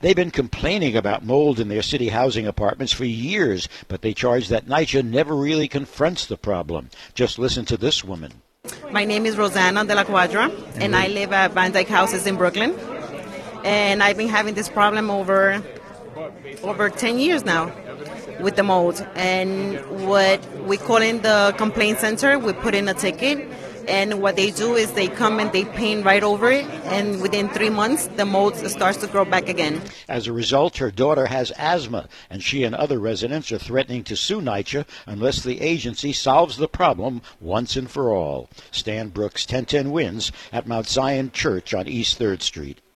They've been complaining about mold in their city housing apartments for years, but they charge that NYCHA never really confronts the problem. Just listen to this woman. My name is Rosanna de la Cuadra, and I live at Van Dyke Houses in Brooklyn. And I've been having this problem over 10 years now with the mold. And what we call in the complaint center, we put in a ticket. And what they do is they come and they paint right over it, and within 3 months, the mold starts to grow back again. As a result, her daughter has asthma, and she and other residents are threatening to sue NYCHA unless the agency solves the problem once and for all. Stan Brooks, 1010 Wins, at Mount Zion Church on East 3rd Street.